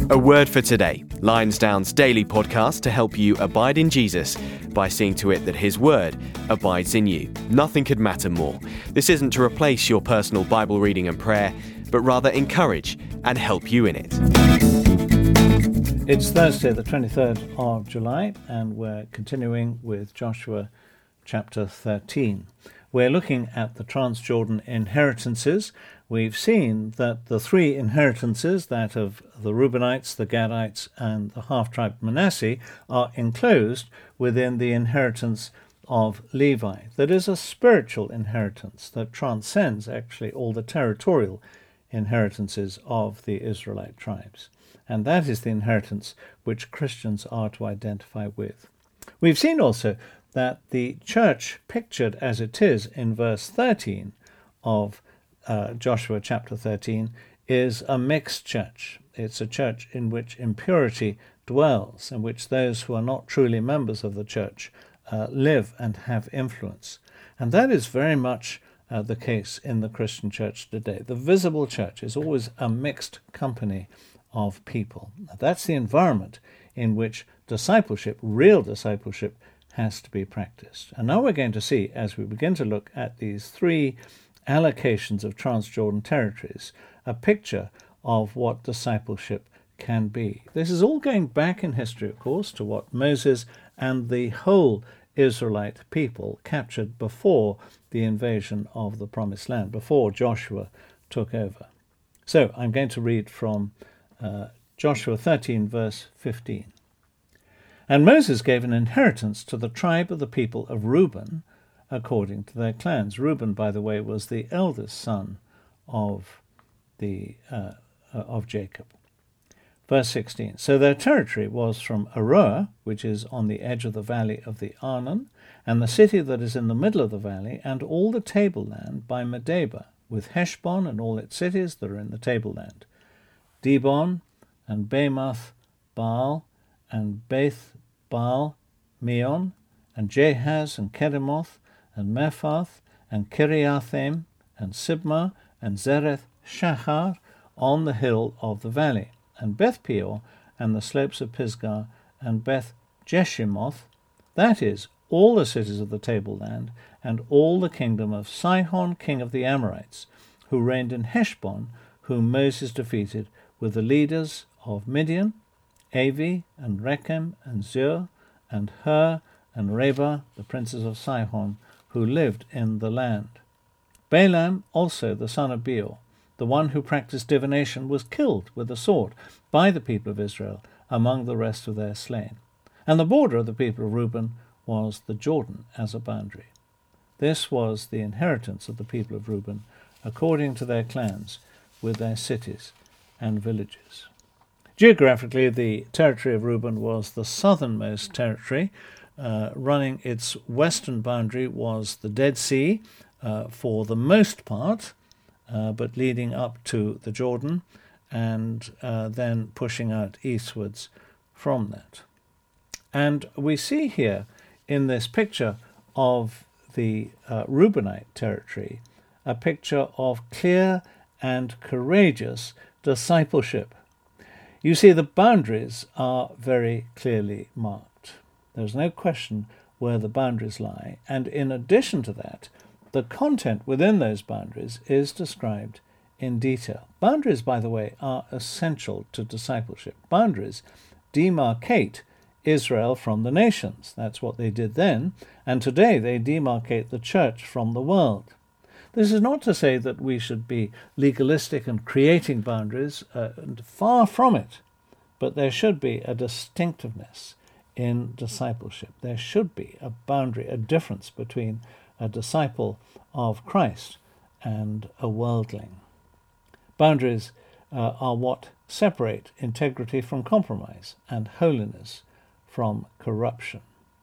A word for today, Lionsdown's daily podcast to help you abide in Jesus by seeing to it that his word abides in you. Nothing could matter more. This isn't to replace your personal Bible reading and prayer, but rather encourage and help you in it. It's Thursday, the 23rd of July, and we're continuing with Joshua chapter 13. We're looking at the Transjordan inheritances. We've seen that the three inheritances, that of the Reubenites, the Gadites, and the half-tribe Manasseh, are enclosed within the inheritance of Levi. That is a spiritual inheritance that transcends actually all the territorial inheritances of the Israelite tribes. And that is the inheritance which Christians are to identify with. We've seen also that the church pictured as it is in verse 13 of Joshua chapter 13 is a mixed church. It's a church in which impurity dwells, in which those who are not truly members of the church live and have influence. And that is very much the case in the Christian church today. The visible church is always a mixed company of people. That's the environment in which discipleship, real discipleship, has to be practiced. And now we're going to see, as we begin to look at these three allocations of Transjordan territories, a picture of what discipleship can be. This is all going back in history, of course, to what Moses and the whole Israelite people captured before the invasion of the Promised Land, before Joshua took over. So I'm going to read from Joshua 13, verse 15. And Moses gave an inheritance to the tribe of the people of Reuben according to their clans. Reuben, by the way, was the eldest son of Jacob. Verse 16. So their territory was from Aroer, which is on the edge of the valley of the Arnon, and the city that is in the middle of the valley, and all the tableland by Medeba, with Heshbon and all its cities that are in the tableland, Dibon and Bamoth Baal, and Beth Baal Meon, and Jahaz and Kedemoth, and Mephath, and Kiriathaim, and Sibmah, and Zereth Shachar, on the hill of the valley, and Beth Peor, and the slopes of Pisgah, and Beth Jeshimoth, that is, all the cities of the tableland, and all the kingdom of Sihon, king of the Amorites, who reigned in Heshbon, whom Moses defeated, with the leaders of Midian, Avi, and Rechem, and Zur, and Hur, and Reba, the princes of Sihon, who lived in the land. Balaam also, the son of Beor, the one who practiced divination, was killed with a sword by the people of Israel among the rest of their slain. And the border of the people of Reuben was the Jordan as a boundary. This was the inheritance of the people of Reuben, according to their clans, with their cities and villages. Geographically, the territory of Reuben was the southernmost territory. Running its western boundary was the Dead Sea for the most part, but leading up to the Jordan and then pushing out eastwards from that. And we see here in this picture of the Reubenite territory a picture of clear and courageous discipleship. You see, the boundaries are very clearly marked. There's no question where the boundaries lie, and in addition to that, the content within those boundaries is described in detail. Boundaries, by the way, are essential to discipleship. Boundaries demarcate Israel from the nations. That's what they did then, and today they demarcate the church from the world. This is not to say that we should be legalistic and creating boundaries, far from it, but there should be a distinctiveness in discipleship. There should be a boundary, a difference between a disciple of Christ and a worldling. Boundaries are what separate integrity from compromise and holiness from corruption.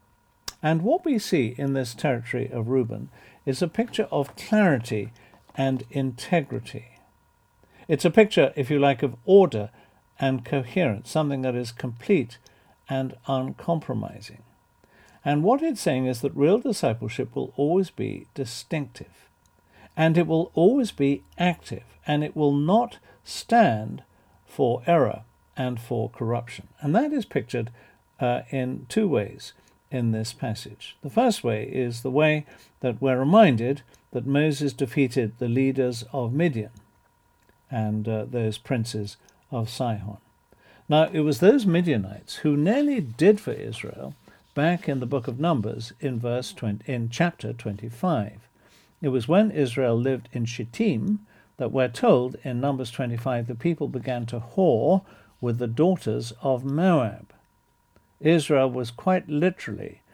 And what we see in this territory of Reuben is a picture of clarity and integrity. It's a picture, if you like, of order and coherence, something that is complete and uncompromising. And what it's saying is that real discipleship will always be distinctive, and it will always be active, and it will not stand for error and for corruption. And that is pictured in two ways in this passage. The first way is the way that we're reminded that Moses defeated the leaders of Midian and those princes of Sihon. Now, it was those Midianites who nearly did for Israel back in the book of Numbers in chapter 25. It was when Israel lived in Shittim that we're told in Numbers 25 the people began to whore with the daughters of Moab. Israel was quite literally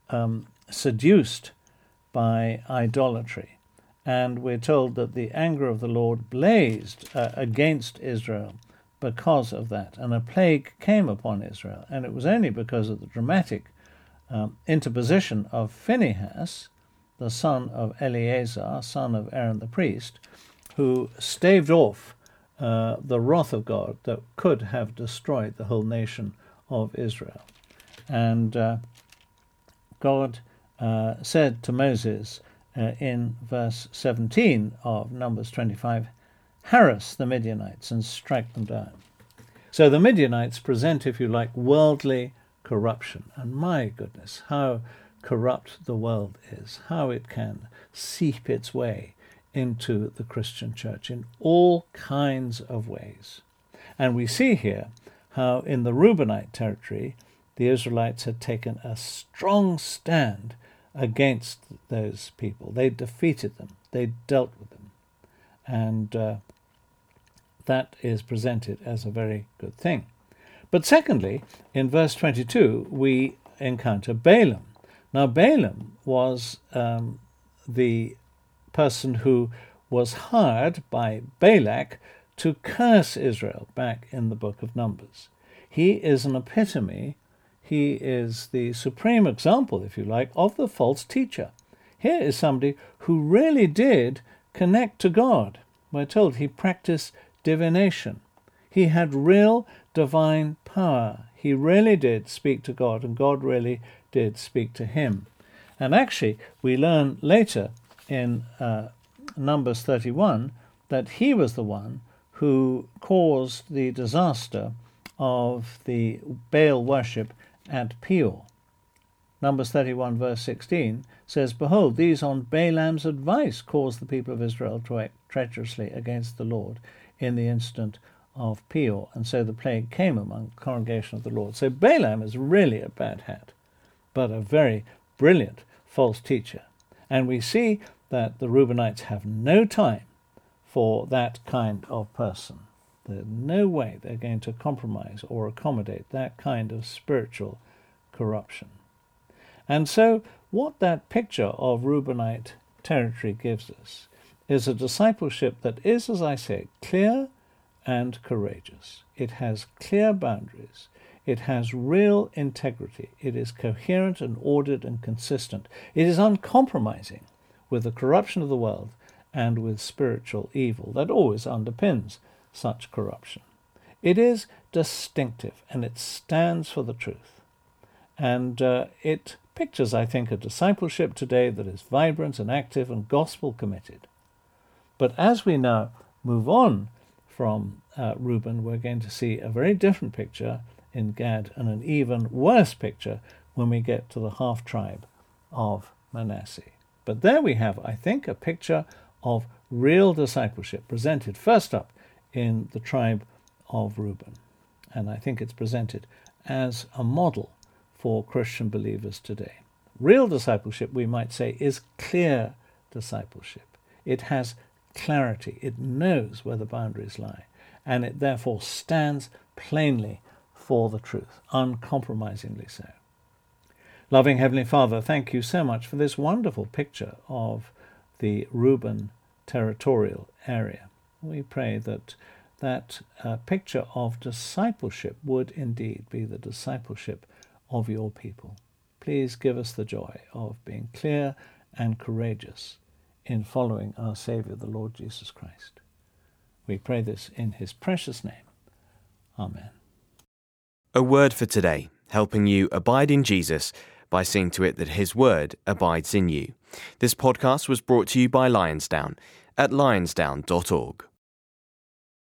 seduced by idolatry. And we're told that the anger of the Lord blazed against Israel because of that. And a plague came upon Israel. And it was only because of the dramatic interposition of Phinehas, the son of Eleazar, son of Aaron the priest, who staved off the wrath of God that could have destroyed the whole nation of Israel. And God said to Moses in verse 17 of Numbers 25, harass the Midianites and strike them down. So the Midianites present, if you like, worldly corruption. And my goodness, how corrupt the world is, how it can seep its way into the Christian church in all kinds of ways. And we see here how in the Reubenite territory, the Israelites had taken a strong stand against those people. They defeated them. They dealt with them. And that is presented as a very good thing. But secondly, in verse 22, we encounter Balaam. Now, Balaam was the person who was hired by Balak to curse Israel back in the book of Numbers. He is an epitome. He is the supreme example, if you like, of the false teacher. Here is somebody who really did connect to God. We're told he practiced divination. He had real divine power. He really did speak to God, and God really did speak to him. And actually, we learn later in Numbers 31 that he was the one who caused the disaster of the Baal worship at Peor. Numbers 31 verse 16 says, behold, these on Balaam's advice caused the people of Israel to act treacherously against the Lord in the incident of Peor. And so the plague came among the congregation of the Lord. So Balaam is really a bad hat, but a very brilliant false teacher. And we see that the Reubenites have no time for that kind of person. There's no way they're going to compromise or accommodate that kind of spiritual corruption. And so what that picture of Reubenite territory gives us is a discipleship that is, as I say, clear and courageous. It has clear boundaries. It has real integrity. It is coherent and ordered and consistent. It is uncompromising with the corruption of the world and with spiritual evil that always underpins such corruption. It is distinctive and it stands for the truth. And it pictures, I think, a discipleship today that is vibrant and active and gospel committed. But as we now move on from Reuben, we're going to see a very different picture in Gad and an even worse picture when we get to the half-tribe of Manasseh. But there we have, I think, a picture of real discipleship presented first up in the tribe of Reuben. And I think it's presented as a model for Christian believers today. Real discipleship, we might say, is clear discipleship. It has clarity. It knows where the boundaries lie. And it therefore stands plainly for the truth, uncompromisingly so. Loving Heavenly Father, thank you so much for this wonderful picture of the Reuben territorial area. We pray that that picture of discipleship would indeed be the discipleship of your people. Please give us the joy of being clear and courageous in following our Saviour, the Lord Jesus Christ. We pray this in his precious name. Amen. A word for today, helping you abide in Jesus by seeing to it that his word abides in you. This podcast was brought to you by Lionsdown at lionsdown.org.